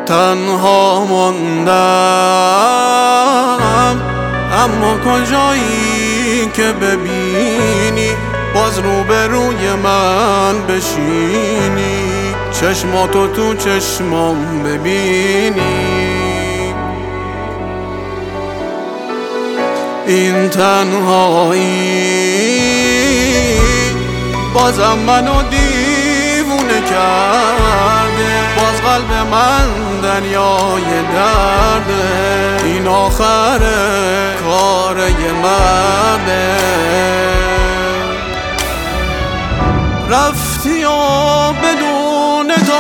تنها ماندم، اما کجایی که ببینی باز روبروی من بشینی، چشماتو تو چشمام ببینی. این تنهایی بازم منو دیوونه کرده، باز قلب من دریای درده، این آخر کار یه مرده. رفتی و بدون تو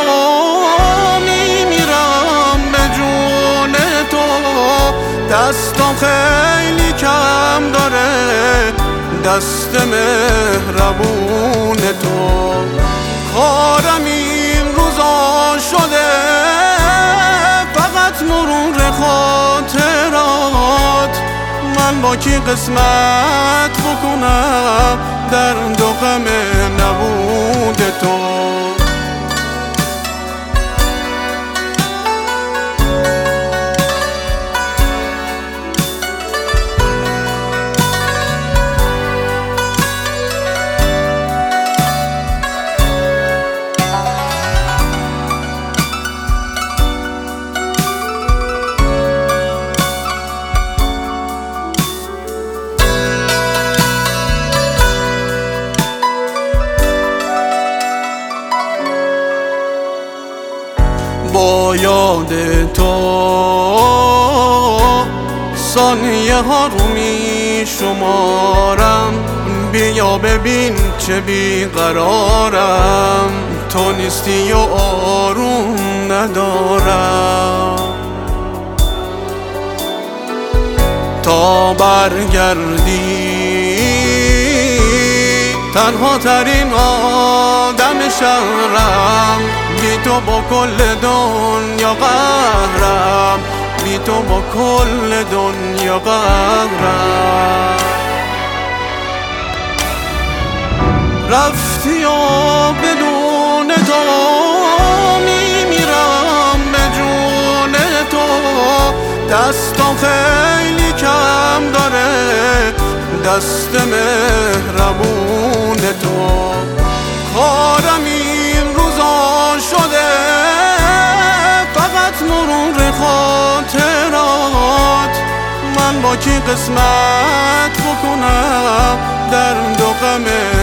میمیرم به جون تو، دستم خیلی کم داره دست مهربون تو. کارم این روزا شده فقط مرور خاطرات، من با کی قسمت بکنم درد و غم نبود تو. با یاد تو ثانیه ها رو می شمارم، بیا ببین چه بیقرارم، تو نیستی و آروم ندارم. تا برگردی تنها ترین آدم شهرم، بی تو با کل دنیا قهرم، بی تو با کل دنیا قهرم. رفتی و بدون تو میمیرم به جون تو، دستم خیلی کم داره دست مهربون تو. کارم این روزا شده فقط مرور خاطرات، من با کی قسمت بکنم درد و غم